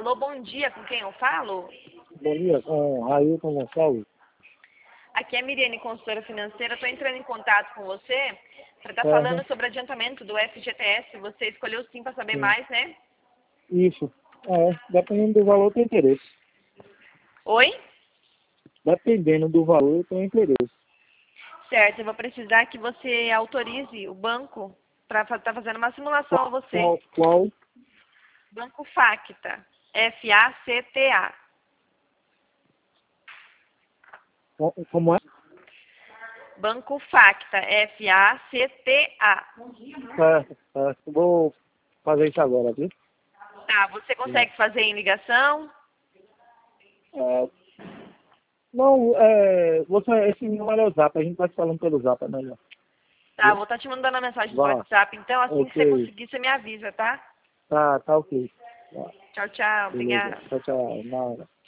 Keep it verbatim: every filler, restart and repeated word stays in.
Alô, bom dia, com quem eu falo? Bom dia, com Railton Gonçalves. Aqui é a Miriane, consultora financeira. Estou entrando em contato com você para estar falando Certo? sobre adiantamento do F G T S. Você escolheu sim para saber Sim. mais, né? Isso. É, dependendo do valor, eu tenho interesse. Oi? Dependendo do valor, eu tenho interesse. Certo, eu vou precisar que você autorize o banco para estar fazendo uma simulação a você. Qual? qual Banco Facta. F A C T A. qual- como é? Banco Facta. F A C T A. Certo, certo. Vou fazer isso agora, viu? Tá, você consegue fazer em ligação? É, não, é, você, esse número é o Zap, a gente vai se falando pelo Zap, é melhor. Tá, vou estar te mandando a mensagem no Vá, WhatsApp, então assim que você ok. conseguir, você me avisa, tá? Tá, tá ok. Tá, Tchau, tchau. beleza. Obrigada. Tchau, tchau. Na hora.